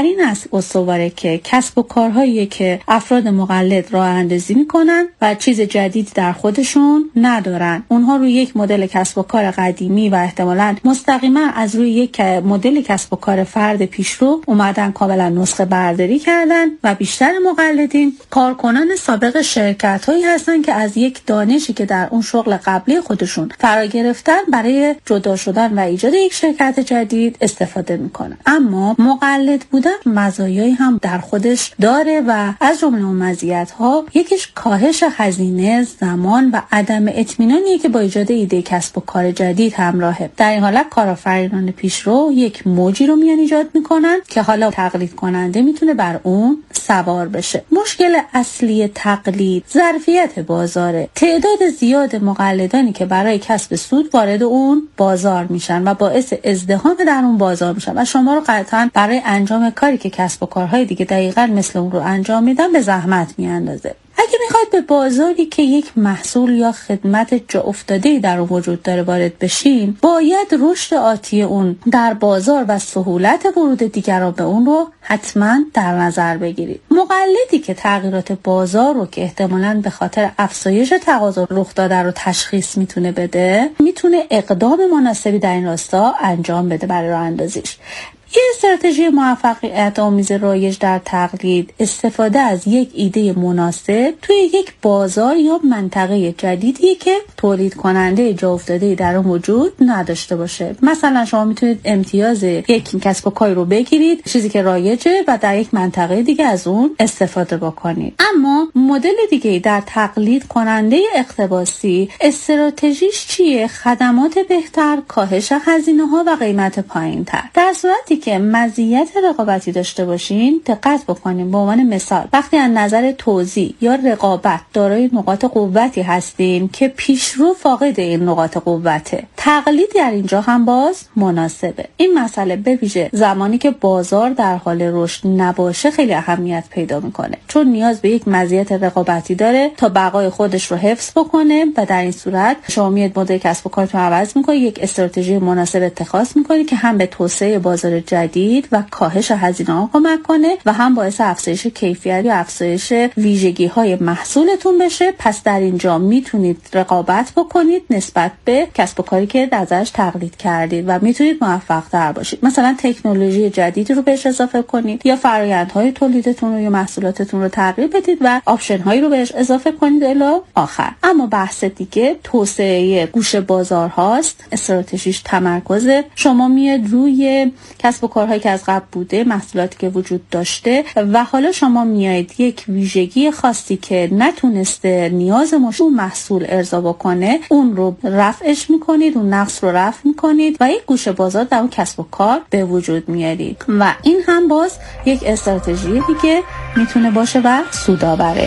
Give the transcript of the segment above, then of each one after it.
بر این استواره که کسب و کارهایی که افراد مقلد راه اندازی میکنن و چیز جدیدی در خودشون ندارن، اونها روی یک مدل کسب و کار قدیمی و احتمالاً مستقیما از روی یک مدل کسب و کار فرد پیشرو اومدن کاملا نسخه برداری کردن و بیشتر مقلدین کارکنان سابق شرکت‌هایی هستن که از یک دانشی که در اون شغل قبلی خودشون فرا گرفتن برای جدا شدن و ایجاد یک شرکت جدید استفاده میکنن. اما مقلد بودن مزایایی هم در خودش داره و از جمله اون مزیت‌ها یکیش کاهش هزینه، زمان و عدم اطمینانیه که با ایجاد ایده کسب و کار جدید همراهه. در این حالت کارآفرینان پیشرو یک موجی رو میان ایجاد میکنن که حالا تقلید کننده میتونه بر اون سوار بشه. مشکل اصلی تقلید ظرفیت بازاره. تعداد زیاد مقلدانی که برای کسب سود وارد اون بازار میشن و باعث ازدحام در اون بازار میشن و شما رو قطعا برای انجام کاری که کسب و کارهای دیگه دقیقاً مثل اون رو انجام میدن به زحمت میاندازه. اگه میخواید به بازاری که یک محصول یا خدمت جا افتاده‌ای در اون وجود داره وارد بشین، باید رشد آتی اون در بازار و سهولت ورود دیگران به اون رو حتما در نظر بگیرید. مقلدی که تغییرات بازار رو که احتمالاً به خاطر افزایش تقاضا رخ داده رو تشخیص میتونه بده، میتونه اقدام مناسبی در این راستا انجام بده برای راه اندازیش. یه استراتژی موفقیت آمیز رایج در تقلید استفاده از یک ایده مناسب توی یک بازار یا منطقه جدیدی که تولید کننده جا افتاده در اون وجود نداشته باشه. مثلا شما میتونید امتیاز یک کسب و کاری رو بگیرید، چیزی که رایجه، و در یک منطقه دیگه از اون استفاده بکنید. اما مدل دیگه در تقلید کننده اقتباسی استراتژیش چیه؟ خدمات بهتر، کاهش هزینه‌ها و قیمت پایین‌تر. در صورتی که مزیت رقابتی داشته باشین، دقت بکنین. به عنوان مثال وقتی از نظر توزیع یا رقابت دارای نقاط قوتی هستین که پیشرو فاقد این نقاط قوته، تقلید در اینجا هم باز مناسبه. این مسئله به ویژه زمانی که بازار در حال رشد نباشه خیلی اهمیت پیدا میکنه، چون نیاز به یک مزیت رقابتی داره تا بقای خودش رو حفظ بکنه و در این صورت شما میاد مدل کسب و کارتون عوض میکنید، یک استراتژی مناسب اتخاذ میکنید که هم به توسعه بازار جدید و کاهش هزینه‌ها کمک کنه و هم باعث افزایش کیفیت یا افزایش ویژگی‌های محصولتون بشه. پس در اینجا میتونید رقابت بکنید نسبت به کسب و کاری که ازش تقلید کردید و میتونید موفق‌تر باشید. مثلا تکنولوژی جدیدی رو بهش اضافه کنید یا فرآیندهای تولیدتون رو یا محصولاتتون رو تغییر بدید و آپشن‌هایی رو بهش اضافه کنید الی آخر. اما بحث دیگه توسعه گوشه بازار هاست. استراتژیش تمرکزه. شما میاد روی کسب و کارهایی که از قبل بوده، محصولاتی که وجود داشته و حالا شما میایید یک ویژگی خاصی که نتونسته نیاز اون محصول ارضا بکنه اون رو رفعش میکنید، اون نقص رو رفع میکنید و یک گوشه بازار در اون کسب و کار به وجود میارید و این هم باز یک استراتژی دیگه میتونه باشه و سودآوره.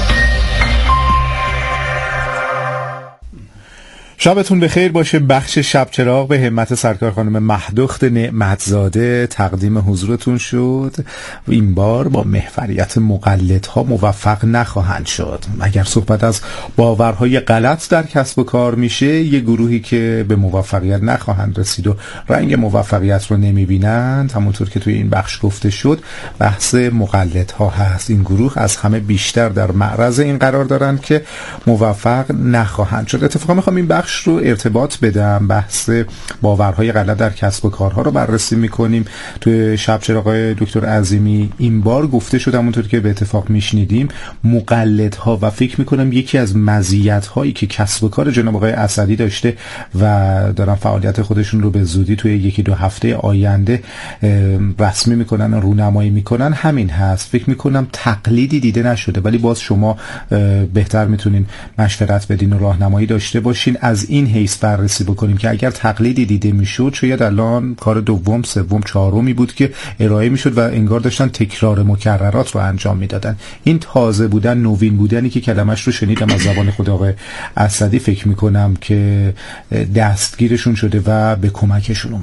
شبتون بخیر باشه. بخش شب چراغ به همت سرکار خانم مهدخت نعمتزاده تقدیم حضورتون شد. این بار با محوریت مقلدها موفق نخواهند شد. اگر صحبت از باورهای غلط در کسب و کار میشه، یه گروهی که به موفقیت نخواهند رسید و رنگ موفقیت رو نمیبینند، همونطور که توی این بخش گفته شد، بحث مقلدها هست. این گروه از همه بیشتر در معرض این قرار دارند که موفق نخواهند شد. اتفاقا میخوام این بخش رو ارتباط بدم. بحث باورهای غلط در کسب و کارها رو بررسی میکنیم. توی شب چراغ دکتر عظیمی این بار گفته شد، همونطور که به اتفاق میشنیدیم، مقلدها، و فکر میکنم یکی از مزیت‌هایی که کسب و کار جناب آقای اسدی داشته و دارن فعالیت خودشون رو به زودی توی یکی دو هفته آینده رسمی میکنن، رونمایی میکنن، همین هست. فکر میکنم تقلیدی دیده نشده، ولی باز شما بهتر میتونین مشورت بدین و راهنمایی داشته باشین. از این حیث بررسی بکنیم که اگر تقلیدی دیده میشد، شاید الان کار دوم، سوم، چهارمی بود که ارائه میشد و انگار داشتن تکرار مکررات رو انجام میدادن. این تازه بودن، نوین بودنی که کلمش رو شنیدم از زبان خود آقای اسدی، فکر میکنم که دستگیرشون شده و به کمکشون اومده.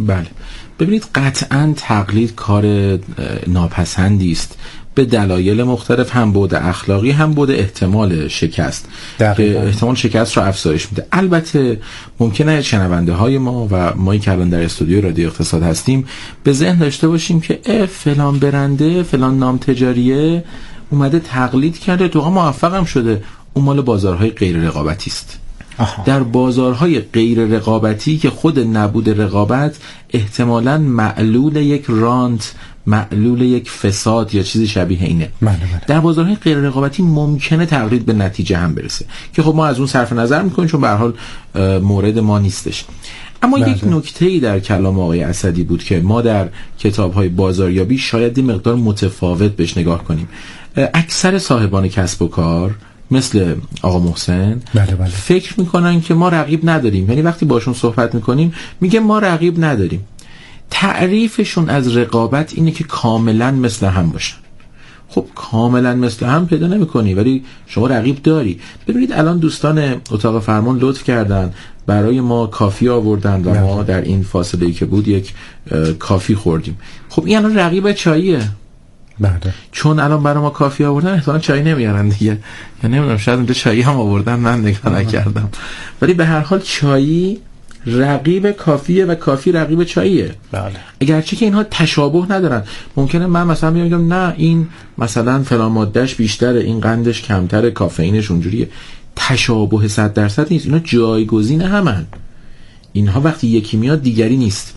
بله، ببینید قطعاً تقلید کار ناپسندی است به دلایل مختلف، هم بعد اخلاقی هم بعد احتمال شکست که احتمال شکست رو افزایش میده. البته ممکنه شنونده های ما و ما که الان در استودیو رادیو اقتصاد هستیم به ذهن داشته باشیم که فلان برنده فلان نام تجاریه اومده تقلید کرده تو موفق هم شده، اون مال بازارهای غیر رقابتی است. در بازارهای غیر رقابتی که خود نبود رقابت احتمالاً معلول یک رانت، معلول یک فساد یا چیز شبیه اینه. در بازارهای غیر رقابتی ممکنه تقلید به نتیجه هم برسه که خب ما از اون صرف نظر میکنیم چون به هر حال مورد ما نیستش. اما یک نکته‌ای در کلام آقای اسدی بود که ما در کتاب‌های بازاریابی شاید این مقدار متفاوت بهش نگاه کنیم. اکثر صاحبان کسب و کار مثل آقا محسن فکر میکنن که ما رقیب نداریم، یعنی وقتی باشون صحبت میکنیم میگه ما رقیب نداریم. تعریفشون از رقابت اینه که کاملا مثل هم باشن. خب کاملا مثل هم پیدا نمی‌کنی ولی شما رقیب داری. ببینید الان دوستان اتاق فرمان لطف کردن برای ما کافی آوردن و ما در این فاصله‌ای که بود یک کافی خوردیم. خب این الان رقیب چاییه. چون الان برای ما کافی آوردن احتمالاً چای نمیارن دیگه، یا نمیدونم شاید اونجا چایی هم آوردن من نگاه نکردم، ولی به هر حال چایی رقیب کافیه و کافی رقیب چاییه. اگرچه که اینها تشابه ندارن. ممکنه من مثلا میگم نه این مثلا فلان مادهش بیشتره، این قندش کمتره، کافئینش اونجوریه. تشابه 100% نیست، اینا جایگزین همن. اینها وقتی یکی میاد دیگری نیست.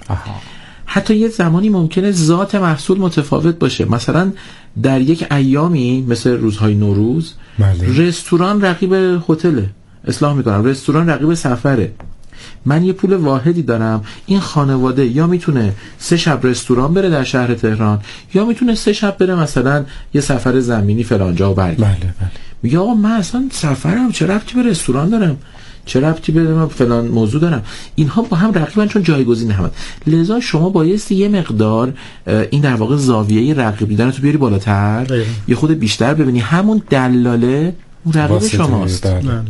حتی یه زمانی ممکنه ذات محصول متفاوت باشه. مثلا در یک ایامی مثل روزهای نوروز رستوران رقیب هتله، اصلاح میکنم، رستوران رقیب سفره. من یه پول واحدی دارم، این خانواده یا میتونه 3 شب رستوران بره در شهر تهران یا میتونه 3 شب بره مثلا یه سفر زمینی فلانجا و برگرده. میگه آقا من اصلا سفرم چه ربطی به رستوران دارم، چه ربطی به فلان موضوع دارم. اینها با هم رقیبن چون جایگزین همن. لذا شما بایستی یه مقدار این در واقع زاویه رقیب دیدن تو بیاری بالاتر، یه خود بیشتر ببینی همون دلاله اون رقیب شماست.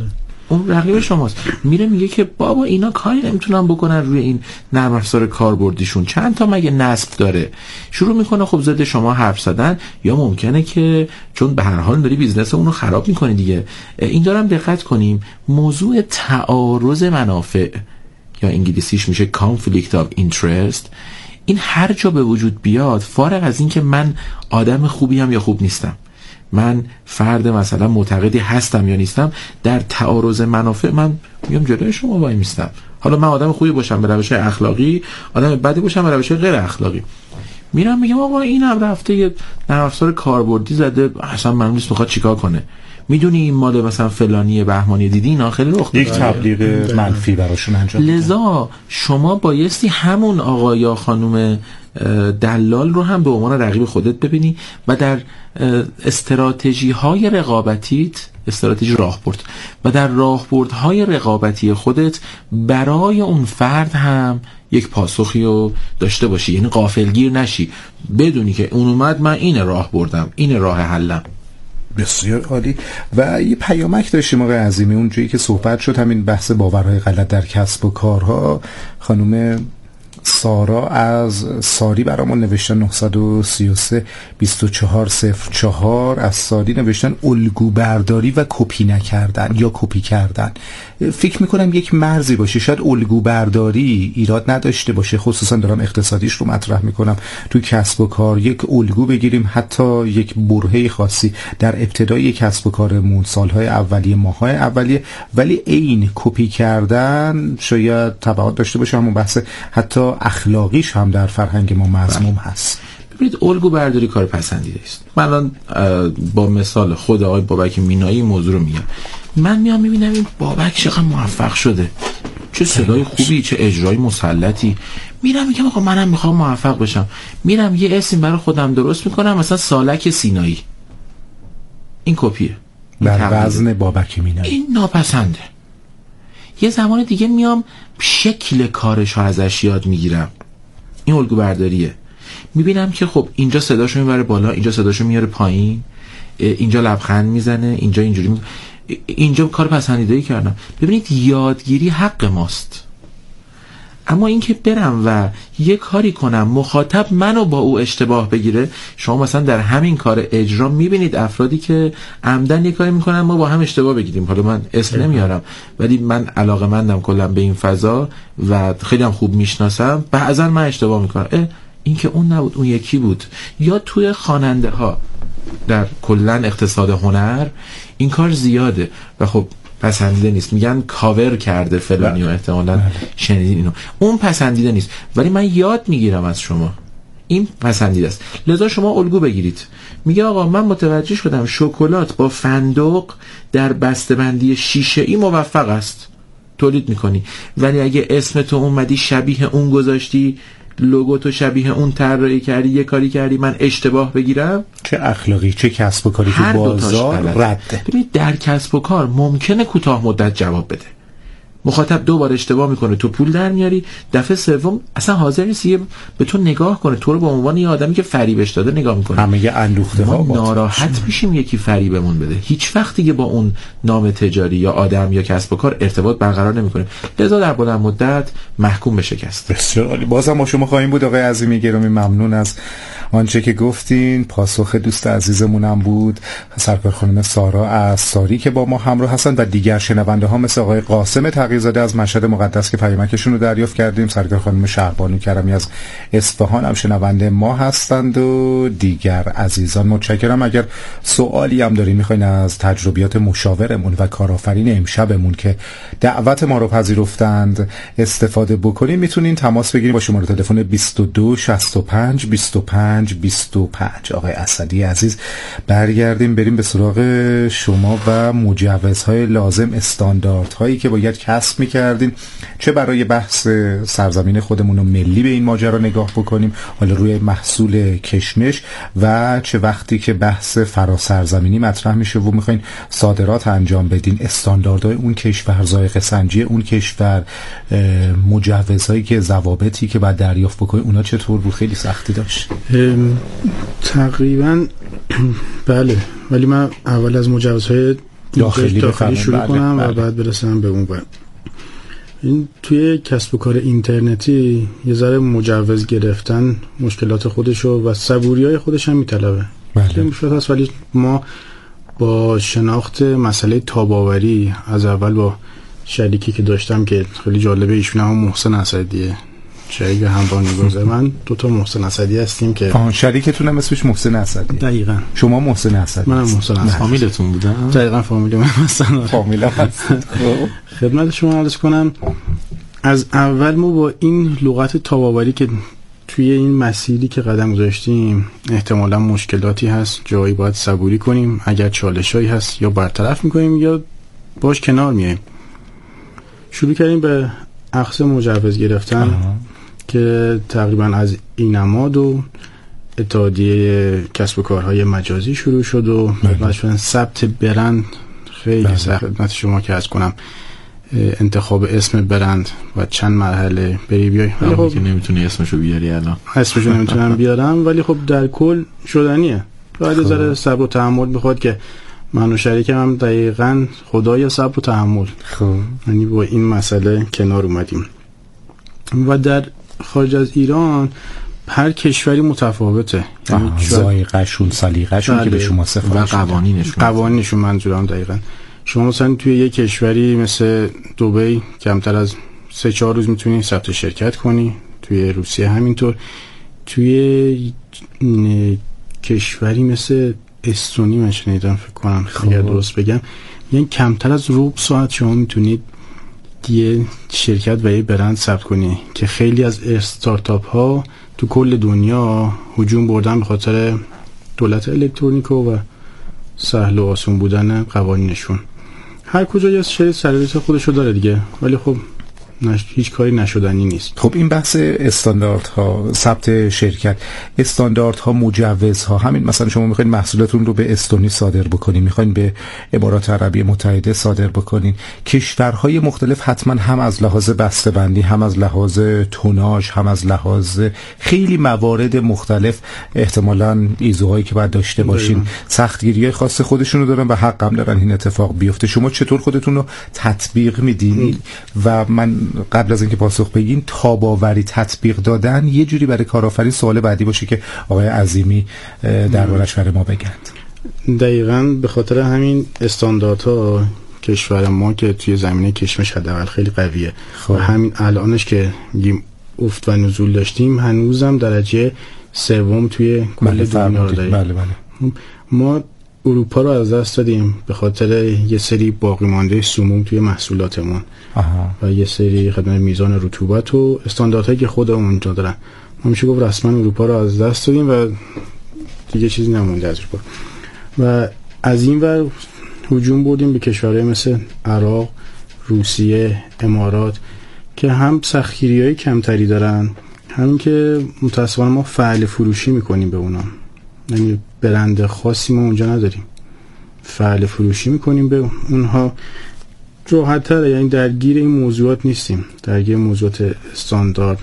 اون رقیب شماست. میره میگه که بابا اینا کاری نمیتونن بکنن روی این نرم افزار کاربردیشون، چند تا مگه نصب داره. شروع میکنه خب ضد شما حرف زدن، یا ممکنه که چون به هر حال داری بیزنس اونو خراب میکنی دیگه. این دارم دقت کنیم موضوع تعارض منافع یا انگلیسیش میشه conflict of interest، این هر جا به وجود بیاد، فارغ از این که من آدم خوبی هم یا خوب نیستم، من فرد مثلا معتقدی هستم یا نیستم، در تعارض منافع من میگم جلوی شما وای میستم. حالا من آدم خوبی باشم به روش اخلاقی، آدم بدی باشم به روش غیر اخلاقی، میرم میگم آقا اینم رفته یه نرم افزار کاربردی زده، اصلا معلوم نیست میخواد چیکار کنه. میدونی این مال مثلا فلانی بهمانی دیدی، اینا خیلی رخ داده، یک تبلیغ منفی براشون انجام میدن. لذا شما بایستی همون آقا یا خانم دلال رو هم به عنوان رقیب خودت ببینی و در استراتژی های رقابتیت، استراتژی راهبرد و در راهبردهای رقابتی خودت برای اون فرد هم یک پاسخی رو داشته باشی. یعنی غافلگیر نشی، بدونی که اون اومد من این راه بردم، این راه حلم. بسیار عالی. و یه پیامک داشتیم آقای عظیمی اونجایی که صحبت شد همین بحث باورهای غلط در کسب و کارها. خانم سارا از ساری برامون نوشتن 933 2404 از ساری نوشتن الگو برداری و کپی نکردن یا کپی کردن. فکر میکنم یک مرزی باشه. شاید الگو برداری ایراد نداشته باشه، خصوصا دارم اقتصادیش رو مطرح میکنم. تو کسب و کار یک الگو بگیریم، حتی یک برهه خاصی در ابتدای کسب و کارمون، سالهای اولیه، ماهای اولیه، ولی این کپی کردن شاید تبعات داشته باشه. همون بحث حتی اخلاقیش هم در فرهنگ ما مذموم هست. ببینید الگو برداری کار پسندیده است. من الان با مثال خود آقای بابک مینایی موضوع رو میگم. من میام میبینم این بابک چقدر موفق شده، چه صدای خوبی، چه اجرای مسلطی. میرم میگم آقا منم میخوام موفق بشم، میرم یه اسم برای خودم درست میکنم، مثلا سالک سینایی. این کپیه در وزن بابک مینایی. این ناپسنده. یه زمان دیگه میام شکل کارش رو ازش یاد میگیرم. این الگو برداریه. میبینم که خب اینجا صداشو میبره بالا، اینجا صداشو میاره پایین، اینجا لبخند میزنه، اینجا اینجوری اینجا کار پسندیده‌ای کردم. ببینید یادگیری حق ماست. اما اینکه برم و یه کاری کنم مخاطب منو با او اشتباه بگیره، شما مثلا در همین کار اجرا میبینید افرادی که عمدن یه کاری میکنن ما با هم اشتباه بگیریم. حالا من اسم نمیارم ولی من علاقه‌مندم کلا به این فضا و خیلی هم خوب میشناسم، بعضا من اشتباه میکنم، این که اون نبود اون یکی بود. یا توی خواننده ها در کلا اقتصاد هنر این کار زیاده و خب پسندیده نیست، میگن کاور کرده فلانی و احتمالاً شنیدین اینو، اون پسندیده نیست ولی من یاد میگیرم از شما، این پسندیده است. لذا شما الگو بگیرید. میگه آقا من متوجه شدم شکلات با فندق در بسته‌بندی شیشه‌ای موفق است، تولید میکنی، ولی اگه اسم تو اومدی شبیه اون گذاشتی، لوگو تو شبیه اون طراحی کردی، یه کاری کردی، من اشتباه بگیرم، چه اخلاقی چه کسب و کاری تو بازار رده. ببینید در کسب و کار ممکنه کوتاه مدت جواب بده، مخاطب دو بار اشتباه میکنه، تو پول در میاری، دفعه سوم اصلا حاضر نیست به تو نگاه کنه، تو رو به عنوان یه آدمی که فریبش داده نگاه میکنه. همه یه اندوخته ها ناراحت میشیم یکی فریبمون بده، هیچ وقت دیگه با اون نام تجاری یا آدم یا کسب و کار ارتباط برقرار نمیکنیم، لذا در بلند مدت محکوم به شکست. بسیار عالی. بازم ما شما خواهیم بود آقای عظیمی گرامی، ممنون از آنچه که گفتین. پاسخ دوست عزیزمونم بود سرکار خانم سارا اساری که با ما همراه هستند و دیگر شنونده ها مثل آقای قاسم تقی‌زاده از مشهد مقدس که پیامکشون رو دریافت کردیم، سرکار خانم شهربانو کرمی از اصفهان هم شنونده ما هستند و دیگر عزیزان. متشکرم. اگر سوالی هم دارین میخواین از تجربیات مشاورمون و کارآفرین امشبمون که دعوت ما رو پذیرفتند استفاده بکنین، میتونین تماس بگیرین با شماره تلفن 22 65 25 25. آقای اسدی عزیز، برگردیم بریم به سراغ شما و مجوزهای لازم، استانداردهایی که باید کسب میکردین، چه برای بحث سرزمین خودمون و ملی به این ماجرا نگاه بکنیم، حالا روی محصول کشمش، و چه وقتی که بحث فراسرزمینی مطرح میشه و میخواین صادرات انجام بدین، استانداردهای اون کشور، ذائقه سنجی اون کشور، مجوزهایی که ضوابطی که بعد دریافت بکنید، اونا چطور بود؟ خیلی سختی داشت؟ تقریبا بله، ولی من اول از مجوزهای داخلی شروع کنم و بعد برسم به اون. این توی کسب و کار اینترنتی یه ذره مجوز گرفتن مشکلات خودشو و صبوریای خودش هم میطلبه. بله. مشکلات هست، ولی ما با شناخت مسئله تاب‌آوری از اول با شریکی که داشتم که خیلی جالبه، ایشون هم محسن اسدیه، شریک همراهی من، دو تا محسن اسدی هستیم که شریکتون هم اسمش محسن اسدی؟ دقیقاً. شما محسن اسدی؟ منم محسن اسدی. فامیلتون بوده؟ دقیقاً فامیل من هستن. فامیلم هست. خدمت شما عرض کنم از اول ما با این لغت تاب‌آوری که توی این مسیری که قدم گذاشتیم احتمالاً مشکلاتی هست، جایی باید صبوری کنیم، اگر چالشایی هست یا برطرف می‌کنیم یا باش کنار میایم. شروع کردیم به اخذ مجوز گرفتن که تقریبا از اینماد و اتحادیه کسب و کارهای مجازی شروع شد و مثلا ثبت برند خیلی سخت. خدمت شما که از کنم انتخاب اسم برند و چند مرحله بری بیای، ولی خب که نمیتونی اسمشو بیاری، الان اسمشو نمیتونم بیارم، ولی خب در کل شدنیه. باید ذره صبر و تحمل میخواد که من و شریکم هم دقیقاً خدای صبر و تحمل، یعنی با این مسئله کنار اومدیم. و در خارج از ایران هر کشوری متفاوته، یعنی ذائقه‌شون، سلیقه‌شون که به شما سفارش و قوانینشون منظورم دقیقاً. شما مثلا توی یک کشوری مثل دبی کمتر از 3-4 روز میتونی ثبت شرکت کنی، توی روسیه همینطور، توی کشوری مثل استونی من شنیدم فکر کنم اگر درست بگم، یعنی کمتر از ربع ساعت شما میتونید یه شرکت و یه برند ثبت کنی که خیلی از استارتاپ ها تو کل دنیا هجوم بردن به خاطر دولت الکترونیکو و سهل و آسون بودن قوانینشون. هر کجا یه شرایط خودشو داره دیگه، ولی خب هیچ کاری نشدنی نیست. خب این بحث استانداردها، ثبت شرکت، استانداردها، مجوزها، همین مثلا شما میخواین محصولاتون رو به استونی صادر بکنین، میخواین به امارات عربی متحده صادر بکنین، کشورهای مختلف حتما هم از لحاظ بسته‌بندی، هم از لحاظ توناژ، هم از لحاظ خیلی موارد مختلف احتمالاً ایزوهایی که باید داشته باشین، سختگیری‌های خاص خودشون رو دارن و حق هم دارن این اتفاق بیفته. شما چطور خودتون رو تطبیق میدین؟ و من قبل از اینکه پاسخ بگین، تاب‌آوری تطبیق دادن یه جوری برای کارآفرین سوال بعدی باشه که آقای عظیمی دربارش برای ما بگند. دقیقاً به خاطر همین استانداردها کشور ما که توی زمینه کشمش حداقل خیلی قویه و همین الانش که میگیم افت و نزول داشتیم هنوزم درجه سوم توی کل دنیا رو داریم. بله. ما اروپا رو از دست دادیم به خاطر یه سری باقی مانده سموم توی محصولاتمون و یه سری خدمت میزان رطوبت و استانداردهایی که خودمون اونجا دارن. ما میشه گفت رسما اروپا رو از دست دادیم و دیگه چیزی نمونده از اروپا و از این ور هجوم بردیم به کشورهای مثل عراق، روسیه، امارات که هم سختگیری‌های کمتری دارن، همین که متأسفانه ما فعال فروشی میکنیم به اونا، یعنی برند خاصی ما اونجا نداریم، فعال فروشی میکنیم به اونها راحت‌تره، یعنی درگیر این موضوعات نیستیم، درگیر موضوعات استاندارد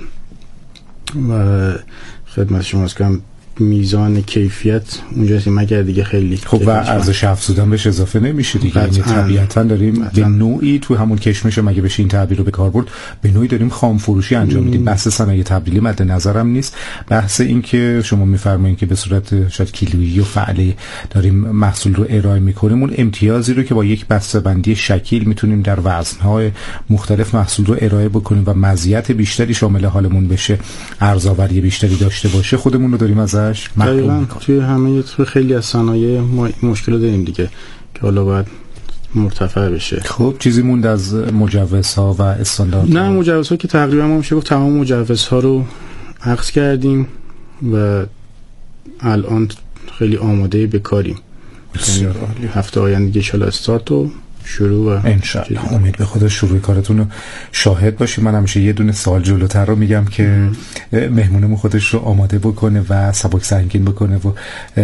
و خدمت شما از کنم میزان کیفیت اونجاست، مگر دیگه خیلی خب و ارزش افزوده بهش اضافه نمیشه دیگه، یعنی طبیعتا داریم به نوعی تو همون کشمش، مگه بشه این تعبیر رو به کار برد، به نوعی داریم خام فروشی انجام میدیم. بحث صنایع تبدیلی مد نظرم نیست، بحث این که شما میفرمایید که به صورت شاید کیلویی و فعلی داریم محصول رو ارائه میکنیم، اون امتیازی رو که با یک بسته‌بندی شکیل میتونیم در وزن‌های مختلف محصول رو ارائه بکنیم و مزیت بیشتری شامل حالمون بشه، ارزآوری بیشتری داشته باشه، خودمون رو داریم ازش محروم. توی همه خیلی از صنایع ما مشکل داریم دیگه که حالا باید مرتفع بشه. خب چیزی موند از مجوزها و استانداردها؟ نه، مجوزها که تقریبا ما میشه گفت تمام مجوزها رو اخذ کردیم و الان خیلی آماده به کاریم. هفته آینده دیگه ان استارت و شروع و انشالله امید به خدا شروع کارتون رو شاهد باشیم. من همیشه یه دونه سوال جلوتر رو میگم که مهمونمون خودش رو آماده بکنه و سبک سنگین بکنه و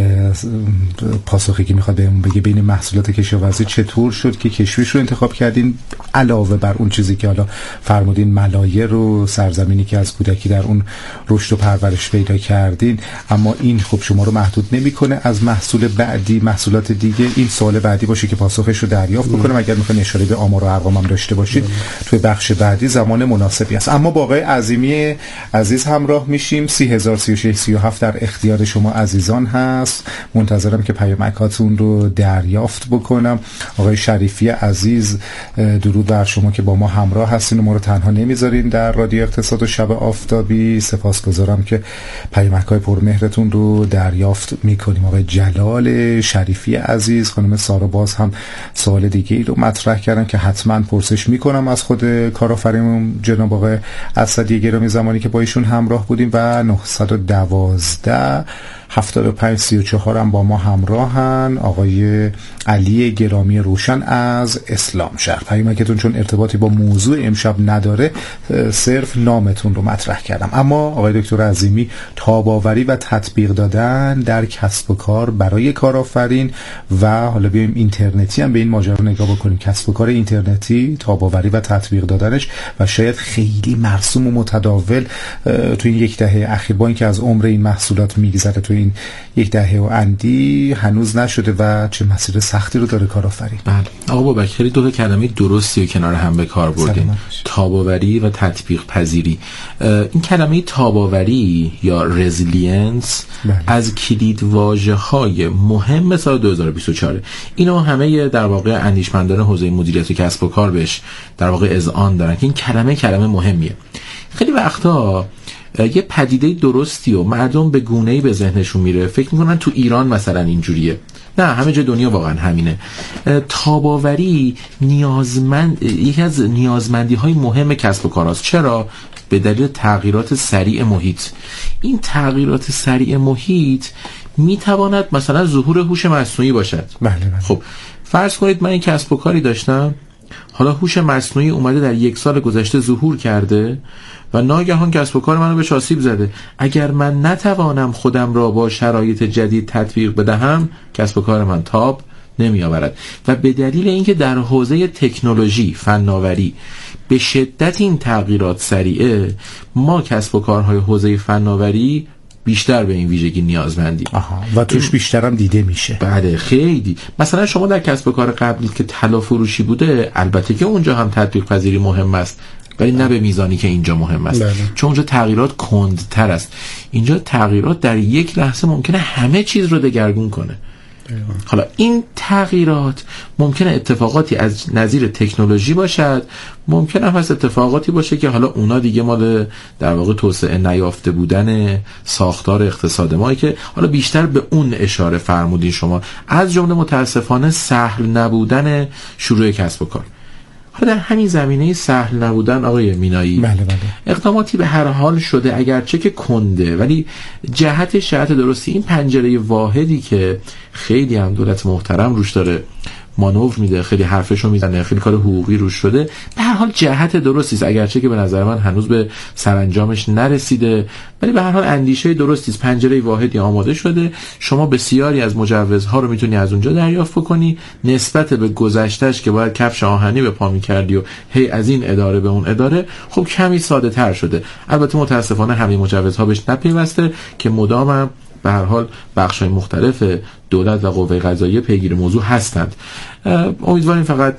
پاسخی که میخواد بهمون بگه بین محصولات کشاورزی چطور شد که کشمش رو انتخاب کردین، علاوه بر اون چیزی که حالا فرمودین ملایر و سرزمینی که از کودکی در اون رشد و پرورش پیدا کردین، اما این خب شما رو محدود نمیکنه از محصول بعدی، محصولات دیگه. این سوال بعدی باشه که پاسخش رو دریافت بکنم. اگر میخواین اشاره به آمار و ارقام هم داشته باشید توی بخش بعدی زمان مناسبی است. اما با آقای عظیمی عزیز همراه میشیم. 303637 در اختیار شما عزیزان هست. منتظرم که پیامکاتون رو دریافت بکنم. آقای شریفی عزیز، درود بر شما که با ما همراه هستین و ما رو تنها نمیذارین در رادیو اقتصاد و شب آفتابی. سپاسگزارم که پیامک‌های پرمهرتون رو دریافت میکنیم. آقای جلال شریفی عزیز، خانم سارا باز هم سوال دیگه رو مطرح کردن که حتما پرسش میکنم از خود کارآفرین جناب آقای اسدی گرامی زمانی که با ایشون همراه بودیم و 912 7534 هم با ما همراهن. آقای علی گرامی روشن از اسلام شهر، پیامکتون چون ارتباطی با موضوع امشب نداره صرف نامتون رو مطرح کردم. اما آقای دکتر عظیمی، تاب‌آوری و تطبیق دادن در کسب و کار برای کارآفرین و حالا بیایم اینترنتی هم به این ماجرا نگاه بکنیم، کسب و کار اینترنتی، تاب‌آوری و تطبیق دادنش و شاید خیلی مرسوم و متداول تو این یک دهه اخیر با اینکه از عمر این محصولات میگذره تو این یک دهه و اندی هنوز نشده و چه مسیر سختی رو داره کارآفرین. بله آقا بابک، خیلی دو کلمه درستی و کنار هم به کار بردین، تاب‌آوری و تطبیق پذیری. این کلمه تاب‌آوری یا رزیلینس از کلید واژه‌های مهم سال 2024. اینا همه در واقع اندیشمندان حوزه مدیریت و کسب و کار بهش در واقع اذعان دارن که این کلمه مهمیه. خیلی وقتا یه پدیده درستی و مردم به گونه‌ای به ذهنشون میره فکر میکنن تو ایران مثلا اینجوریه، نه همه جای دنیا واقعا همینه. تاب‌آوری یکی از نیازمندی‌های مهم کسب و کاراست. چرا؟ به دلیل تغییرات سریع محیط. این تغییرات سریع محیط میتواند مثلا ظهور هوش مصنوعی باشد. بله. خب فرض کنید من این کسب و کاری داشتم، حالا هوش مصنوعی اومده در 1 سال گذشته ظهور کرده و ناگهان کسب و کار منو به آسیب زده. اگر من نتوانم خودم را با شرایط جدید تطبیق بدهم، کسب و کار من تاب نمی آورد. و به دلیل اینکه در حوزه تکنولوژی، فناوری به شدت این تغییرات سریعه، ما کسب و کارهای حوزه فناوری بیشتر به این ویژگی نیازمندیم. و توش بیشترم دیده میشه. بله خیلی. مثلا شما در کسب و کار قبلی که طلا فروشی بوده، البته که اونجا هم تطبیق پذیری مهم است، ولی نه به میزانی که اینجا مهم است. چون اونجا تغییرات کندتر است. اینجا تغییرات در یک لحظه ممکنه همه چیز رو دگرگون کنه. حالا این تغییرات ممکنه اتفاقاتی از نظیر تکنولوژی باشد، ممکنه هم از اتفاقاتی باشه که حالا اونا دیگه مال در واقع توسعه نیافته بودن ساختار اقتصاد مایی که حالا بیشتر به اون اشاره فرمودین شما، از جمله متاسفانه سهل نبودن شروع کسب و کار. حالا در همین زمینه سهل نبودن آقای مینایی، بله. اقداماتی به هر حال شده، اگرچه که کنده، ولی جهت درستی. این پنجره واحدی که خیلی هم دولت محترم روش داره مانور میده، خیلی حرفشو میزنه، خیلی کار حقوقی روش شده، به هر حال جهت درستی است، اگرچه که به نظر من هنوز به سرانجامش نرسیده، ولی به هر حال اندیشه درستی است. پنجره واحدی آماده شده، شما بسیاری از مجوزها رو میتونی از اونجا دریافت بکنی، نسبت به گذشتهش که باید کفش آهنی به پا میکردی و هی از این اداره به اون اداره، خب کمی ساده تر شده. البته متاسفانه همه مجوزها بهش نپیوسته که مدام به هر حال بخش‌های مختلف دولت و قوه قضاییه پیگیر موضوع هستند. امیدواریم فقط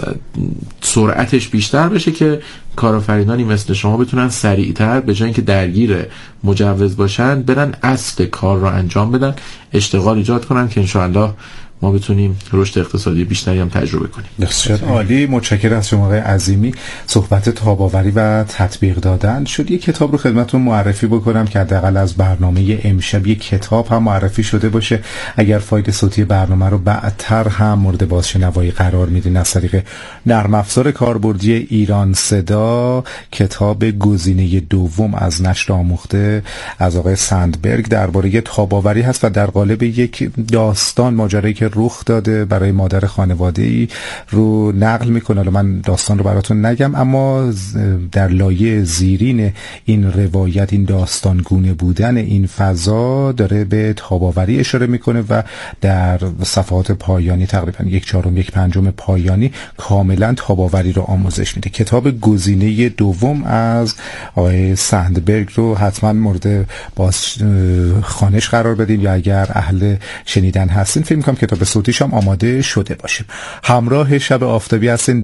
سرعتش بیشتر بشه که کارآفرینانی مثل شما بتونن سریعتر به جای اینکه درگیر مجوز باشن برن اصل کار رو انجام بدن، اشتغال ایجاد کنن که انشاءالله ما بتونیم رشد اقتصادی بیشتری هم تجربه کنیم. بسیار عالی، متشکرم از شما آقای عظیمی. صحبت تاب‌آوری و تطبیق دادن شد. یک کتاب رو خدمتتون معرفی بکنم که حداقل از برنامه امشب یک کتاب هم معرفی شده باشه. اگر فایل صوتی برنامه رو بعدتر هم مورد بازشنوایی قرار میدین از طریق نرم افزار کاربردی ایران صدا، کتاب گزینه دوم از نشر آموخته از آقای سندبرگ درباره تاب‌آوری هست و در قالب یک داستان، ماجرایی که رخ داده برای مادر خانواده‌ای رو نقل میکنه. حالا من داستان رو براتون نگم، اما در لایه زیرین این روایت، این داستانگونه بودن این فضا داره به تاب‌آوری اشاره میکنه و در صفحات پایانی تقریبا 1/4 1/5 پایانی کاملا تاب‌آوری رو آموزش میده. کتاب گزینه دوم از آقای سندبرگ رو حتما مورد خوانش قرار بدین یا اگر اهل شنیدن هستین فکر می‌کنم کتاب صوتیش هم آماده شده باشه. همراه شب آفتابی هستین.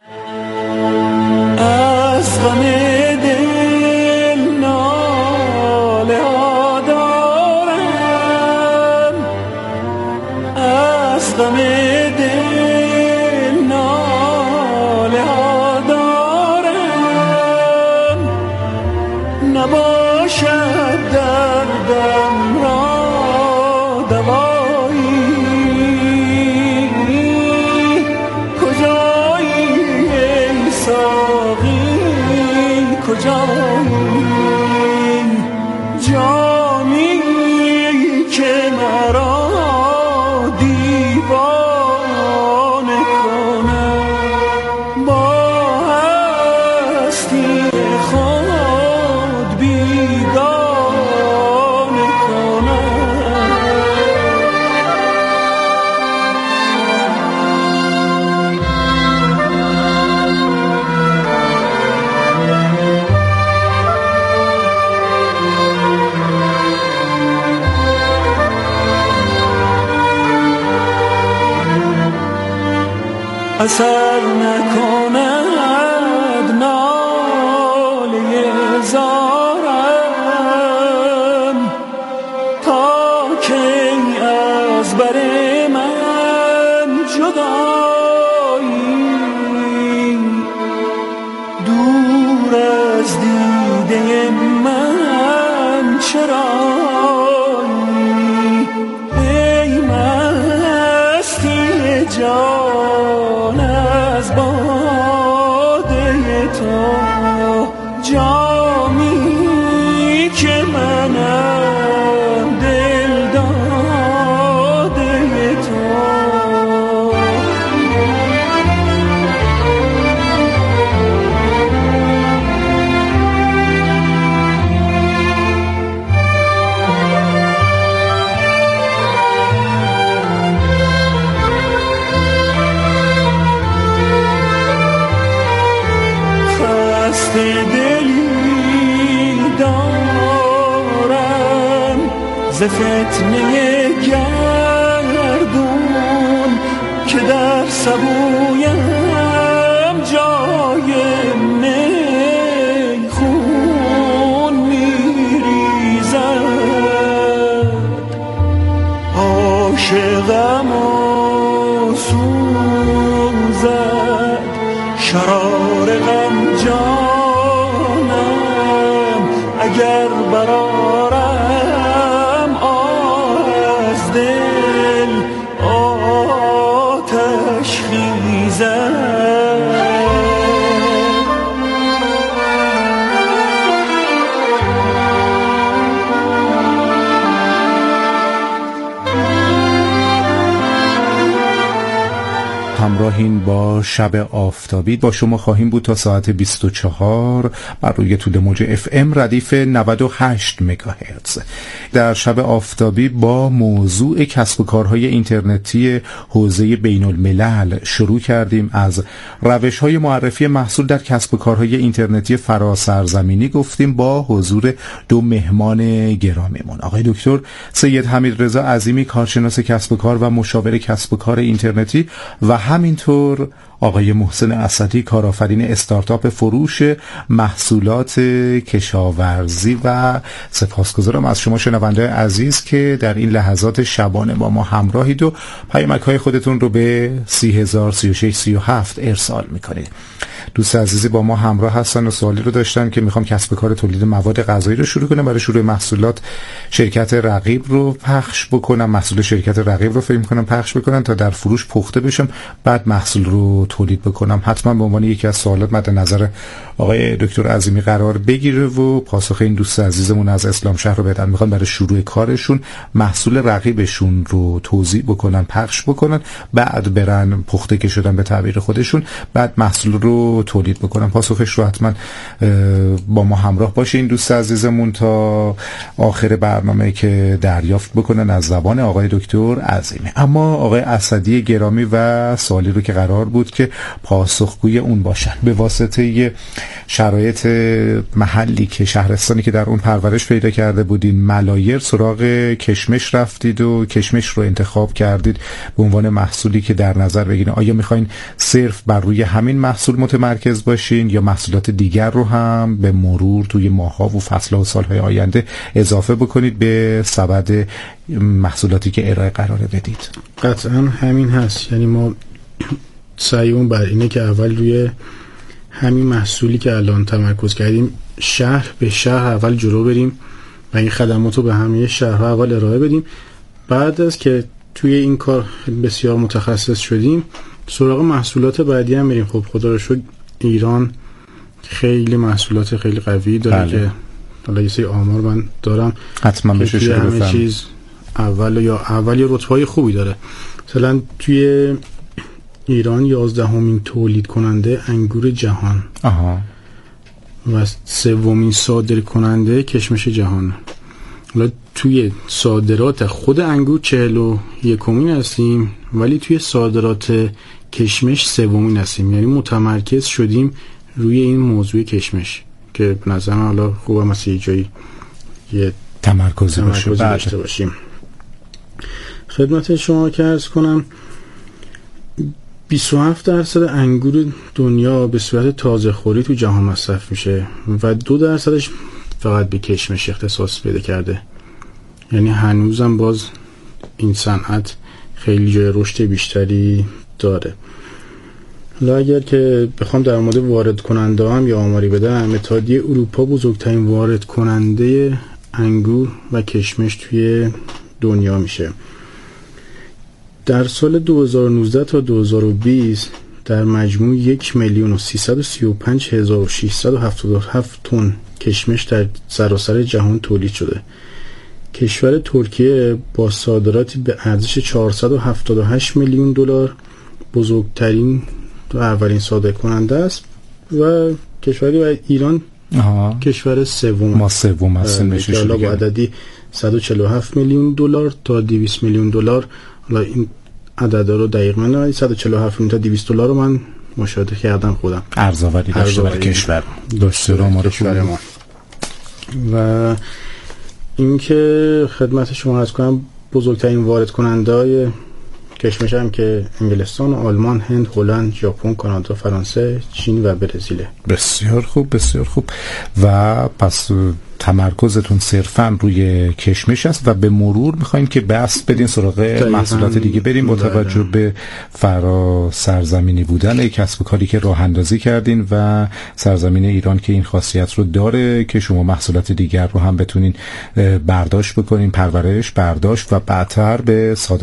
از غم دل ناله ها دارم، از غم دل ناله ها دارم، نباشد دردم را دوایی، جامی که مرا دیوانه کنه، با هستی خود بیگانه کنه. اثر نکند ناله زارم، تا که از بر من جدایی، دور از دیده من چرایی، ای مستی جان از باده تو، جامی که منم دل داده تو. دلی دارم ز فتنه گردون، که در سبویم جای عاشقم و سوزد شرار غم جانم اگر برارم از دل آتش خیزد همراهین با شب آفتابی با شما خواهیم بود تا ساعت 24 بر روی طول موج FM ردیف 98 مگاهرتز. در شب آفتابی با موضوع کسب و کارهای اینترنتی حوزه بین الملل شروع کردیم. از روش‌های معرفی محصول در کسب و کارهای اینترنتی فراسرزمینی گفتیم با حضور دو مهمان گرامیمون، آقای دکتر سید حمیدرضا عظیمی، کارشناس کسب و کار و مشاور کسب و کار اینترنتی، و همینطور آقای محسن اسدی، کارآفرین استارتاپ فروش محصولات کشاورزی. و سپاسگزارم از شما شنونده عزیز که در این لحظات شبانه با ما همراهید و پیامک‌های خودتون رو به 303637 ارسال میکنید. دوست عزیزی با ما همراه هستن و سوالی رو داشتن که میخوام کسب و کار تولید مواد غذایی رو شروع کنم. برای شروع محصولات شرکت رقیب رو پخش بکنم، محصول شرکت رقیب رو فکر میکنم پخش بکنم تا در فروش پخته بشم، بعد محصول رو تولید بکنم. حتما به عنوان یکی از سوالات مد نظر آقای دکتر عظیمی قرار بگیره و پاسخ این دوست عزیزمون از اسلام شهر رو بدن. میخوان برای شروع کارشون محصول رقیبشون رو توزیع بکنن، پخش بکنن، بعد برن پخته که شدن به تعبیر خودشون، بعد محصول رو تولید بکنن. پاسخش رو حتما با ما همراه باشه این دوست عزیزمون تا آخر برنامه که دریافت بکنن از زبان آقای دکتر عظیمی. اما آقای اسدی گرامی و سوالی رو که قرار بود که پاسخگوی اون باشن، به واسطه شرایط محلی که شهرستانی که در اون پرورش پیدا کرده بودین ملایر، سراغ کشمش رفتید و کشمش رو انتخاب کردید به عنوان محصولی که در نظر بگیرین. آیا میخواین صرف بر روی همین محصول متمرکز باشین یا محصولات دیگر رو هم به مرور توی ماه‌ها و فصل‌ها و سال‌های آینده اضافه بکنید به سبد محصولاتی که ارائه قراره بدید؟ قطعا همین هست. یعنی ما سعیمون بر اینه که اول روی همین محصولی که الان تمرکز کردیم شهر به شهر اول جلو بریم و این خدمات رو به همه شهرها اول ارائه بدیم. بعد از که توی این کار بسیار متخصص شدیم سراغ محصولات بعدی هم بریم. خب خدا رو شکر ایران خیلی محصولات خیلی قوی داره. بله. که حالا یه سری آمار من دارم حتما بشه شروع همه چیز اول یا رتبه‌های خوبی داره. مثلا توی ایران 11مین تولید کننده انگور جهان و 3مین صادر کننده کشمش جهان. حالا توی صادرات خود انگور 41مین هستیم ولی توی صادرات کشمش 3مین هستیم. یعنی متمرکز شدیم روی این موضوع کشمش که به نظر من حالا خوبه مثل یه جایی یه تمرکزی داشته باشیم. خدمت شما که عرض کنم 27% انگور دنیا به صورت تازه خوری تو جهان مصرف میشه و 2%ش فقط به کشمش اختصاص پیدا کرده. یعنی هنوزم باز این صنعت خیلی جای رشد بیشتری داره. حالا اگر که بخوام در مورد وارد کننده هم یا آماری بدم، اتحادیه اروپا بزرگترین وارد کننده انگور و کشمش توی دنیا میشه. در سال 2019 تا 2020 در مجموع 1,335,677 تن کشمش در سراسر جهان تولید شده. کشور ترکیه با صادراتی به ارزش 478 میلیون دلار بزرگترین و اولین صادر کننده است و کشوری و ایران کشور سوم. ما سوم هستیم که حالا با عددی 147 میلیون دلار تا 200 میلیون دلار. حالا این عددا رو دقیق من 147 میلیون تا 200 دلار رو من مشاهده کردم خودم. ارزآوری داشته برای کشور ما. و اینکه خدمت شما عرض کنم بزرگترین وارد کننده‌های کشمش هم که انگلستان، آلمان، هند، هلند، ژاپن، کانادا، فرانسه، چین و برزیل. بسیار خوب، بسیار خوب. و پس تمرکزتون صرفاً روی کشمش است و به مرور میخواین که بست بدین سراغ محصولات دیگه بریم با توجه به فرا سرزمینی بودن کسب و کاری که راه اندازی کردین و سرزمین ایران که این خاصیت رو داره که شما محصولات دیگر رو هم بتونین برداشت بکنین، پرورش، برداشت و بعدتر به صادرات